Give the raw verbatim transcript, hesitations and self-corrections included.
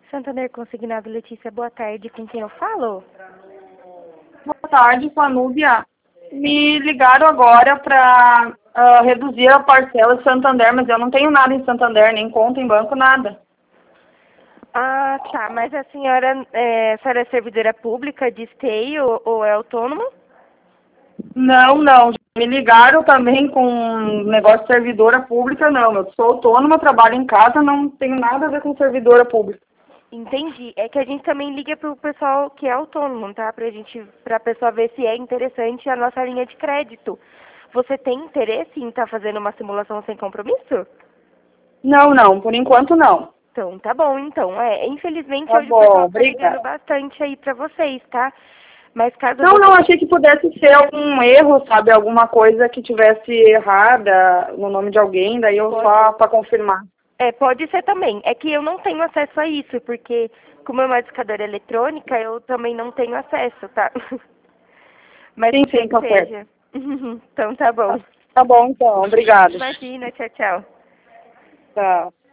Santander Consignado, Letícia, boa tarde. Com quem eu falo? Boa tarde, com a Núbia. Me ligaram agora para uh, reduzir a parcela de Santander, mas eu não tenho nada em Santander, nem conta em banco, nada. Ah, tá. Mas a senhora, é, a senhora é servidora pública de esteio ou, ou é autônoma? Não, não. Me ligaram também com um negócio de servidora pública, não. Eu sou autônoma, trabalho em casa, não tenho nada a ver com servidora pública. Entendi. É que a gente também liga para o pessoal que é autônomo, tá? Pra gente, pra pessoa ver se é interessante a nossa linha de crédito. Você tem interesse em estar fazendo uma simulação sem compromisso? Não, não. Por enquanto, não. Então, tá bom, então. É, infelizmente Tá hoje o bom, pessoal tá ligando obrigada. bastante aí pra vocês, tá? Mas caso Não, você... não, achei que pudesse ser algum erro, sabe? Alguma coisa que tivesse errada no nome de alguém, daí eu Pode. só para confirmar. É, pode ser também. É que eu não tenho acesso a isso, porque como é uma discadora eletrônica, eu também não tenho acesso, tá? Mas Sim, pode sim, ser que tá certo. seja. Então tá bom. Tá, tá bom, então. Obrigada. Imagina, tchau, tchau. Tchau.